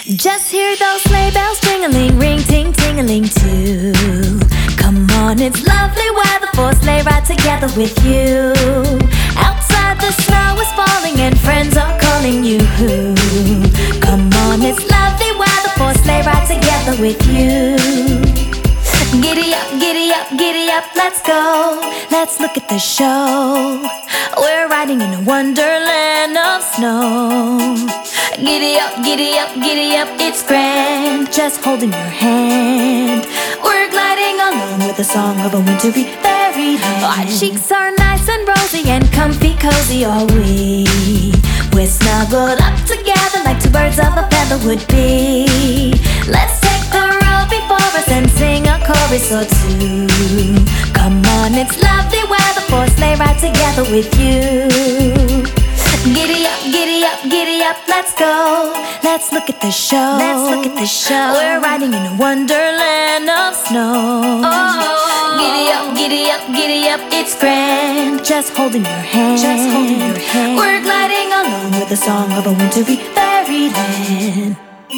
Just hear those sleigh bells jingling, ring ting tingling too. Come on, it's lovely weather for a sleigh ride together with you. Outside the snow is falling and friends are calling you. Come on, it's lovely weather for a sleigh ride together with you. Giddy up, giddy up, giddy up, let's go. Let's look at the show. We're riding in a wonderland of snow. Giddy up, giddy up, giddy up, it's grand, just holding your hand. We're gliding along with the song of a wintry fairyland. Our cheeks are nice and rosy and comfy cozy are we. We're snuggled up together like two birds of a feather would be. Let's take the road before us and sing a chorus or two. Come on, it's lovely weather for a sleigh ride together with you. Giddy up, giddy up, giddy up, let's go. Let's look at the show. Let's look at the show. We're riding in a wonderland of snow. Oh. Giddy up, giddy up, giddy up, it's grand, just holding your hand. Just holding your hand. We're gliding along with the song of a wintry fairyland.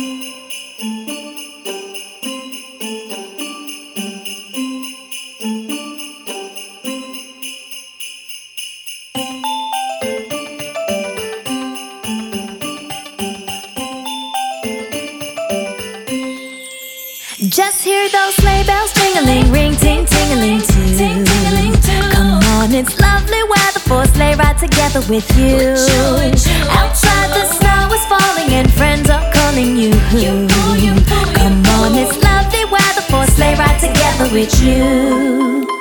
Just hear those sleigh bells jingling, ring ting tingling too. Come on, it's lovely weather for a sleigh ride together with you. Outside the snow is falling and friends are calling you. Come on, it's lovely weather for a sleigh ride together with you.